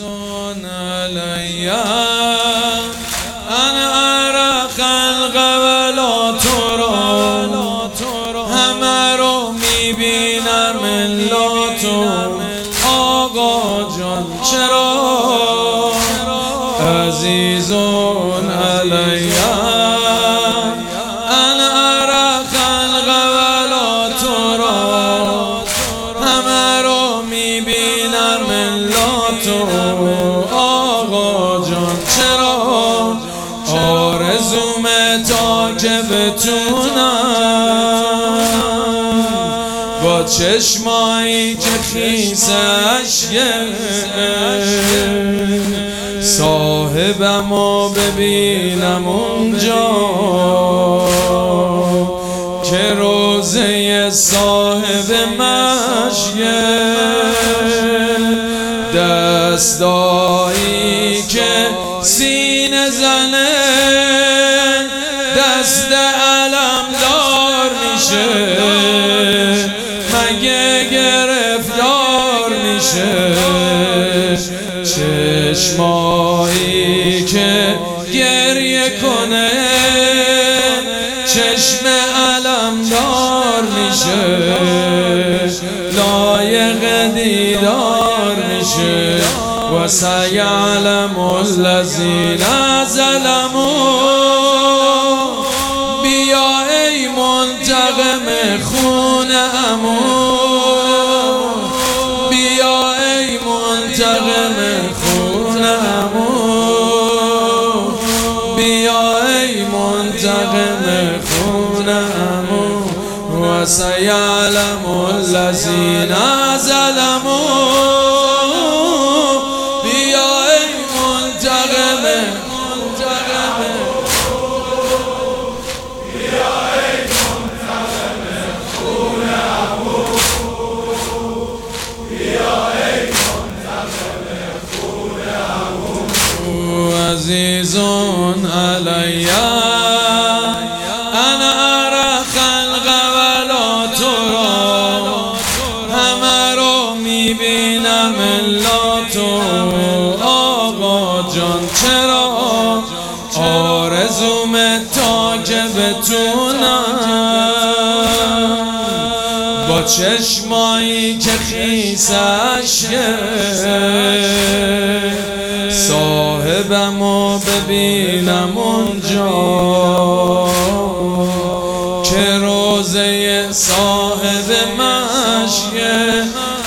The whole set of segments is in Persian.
علي أنا أرى خلق ولا ترى همه رو میبینم الا تو آقا جان چرا عزیزون علی أنا أرى خلق ولا ترى همه رو میبینم الا تو آقا جان چرا آرزومه تا که بتونم با چشمایی که خیس اشکه صاحبمو ببینم اونجا که روزه صاحب مشیه دستایی که سینه زنه دست علمدار میشه مگه گرفتار میشه چشمایی که گریه کنه چشم علمدار میشه لایق دیدار میشه و سیعلم الذین ظلموا بیا ای منتقم خون عمو بیا ای منتقم خون عمو بیا ای منتقم خون عمو و سیعلم الذین ظلموا عزیزون علی أنا أرى خلق ولا ترى همه رو میبینم الا تو آقا جان چرا آرزومه تا که بتونم با چشمایی که خیس اشکه صاحبمو ببینم اونجا که روزه صاحب مشیه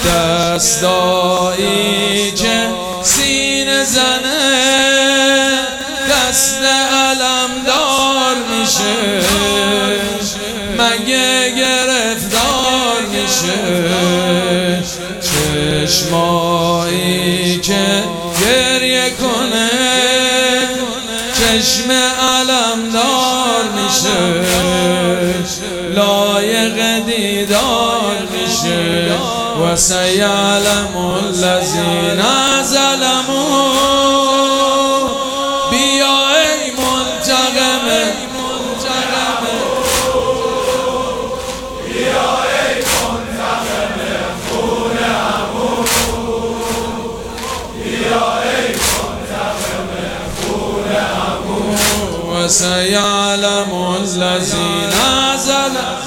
دستایی که سینه زنه دست علمدار میشه مگه گرفتار میشه چشمایی که گریه کنه چشم علمدار میشه لایق دیدار میشه و سیعلم الذین ظلموا بیا ای منتقم سيعلم الذين ظلموا